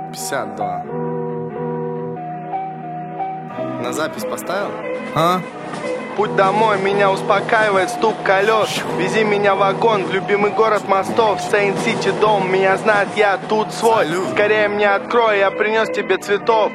52. На запись поставил? А? Путь домой меня успокаивает стук колес. Вези меня в вагон в любимый город мостов. Сейнт-Сити дом, меня знает, я тут свой. Скорее мне открой, я принес тебе цветов.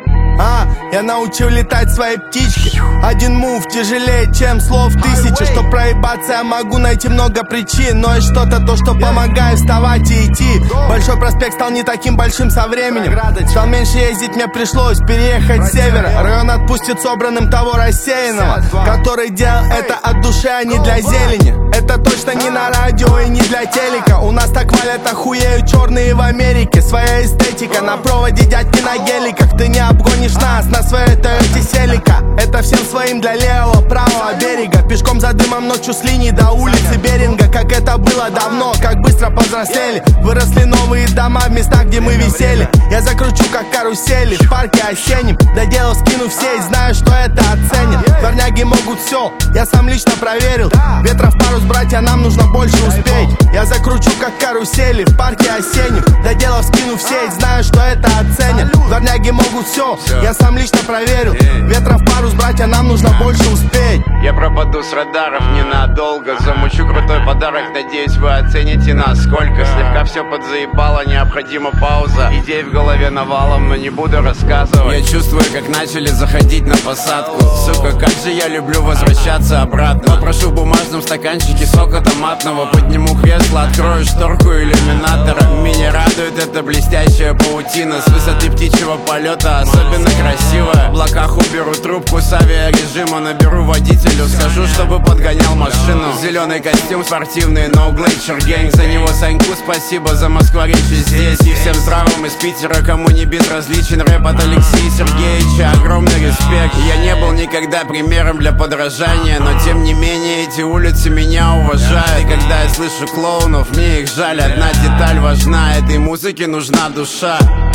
Я научил летать своей птички. Один мув тяжелее, чем слов тысячи. Чтоб проебаться, я могу найти много причин. Но есть что-то, то, что помогает вставать и идти. Большой проспект стал не таким большим со временем. Стал меньше ездить, мне пришлось переехать с севера. Район отпустит собранным того рассеянного, который делал это от души, а не для зелени. Это точно не на радио и не для телека. У нас так валят, охуеют черные в Америке. Своя эстетика на проводе, дядьки на геликах. Ты не обгонишь нас на своей Тойоте Селика. Это всем своим для левого, правого берега. Пешком за дымом ночью с линии до улицы Беринга. Как это было давно, как быстро повзрослели. Выросли новые дома в местах, где мы висели. Я закручу как карусели в парке осеннем. До дела скину в сеть, знаю, что это оценят. Дворняги могут все, я сам лично проверил. Ветров парус, братья, нам нужно больше успеть. Я закручу как карусели в парке осеннем. До дела скину в сеть, знаю, что это оценят. Дворняги могут все, я сам лично проверил. Ветров парус, братья, нам нужно больше успеть. Я пропаду с радаров ненадолго. Замучу крутой подарок, надеюсь, вы оцените насколько. Слегка все подзаебало, необходима пауза. Идей в голове навалом, но не буду рассказывать. Я чувствую, как начали заходить на посадку. Сука, как же я люблю возвращаться обратно. Попрошу в бумажном стаканчике сока томатного. Подниму кресло, открою шторку иллюминатора. Меня радует эта блестящая паутина. С высоты птичьего полета особенно красивая. В облаках уберу трубку с авиарежима. Наберу водителю, скажу, чтобы подгонял машину. Зеленый костюм спортивный, no Glacier Gang. За него Саньку спасибо, за москворечи здесь. И всем здравым из Питера, кому не безразличен рэп от Алексея Сергеевича. Огромный респект. Я не был никогда примером для подражания, но тем не менее эти улицы меня уважают. И когда я слышу клоунов, мне их жаль. Одна деталь важна, этой музыке нужна душа.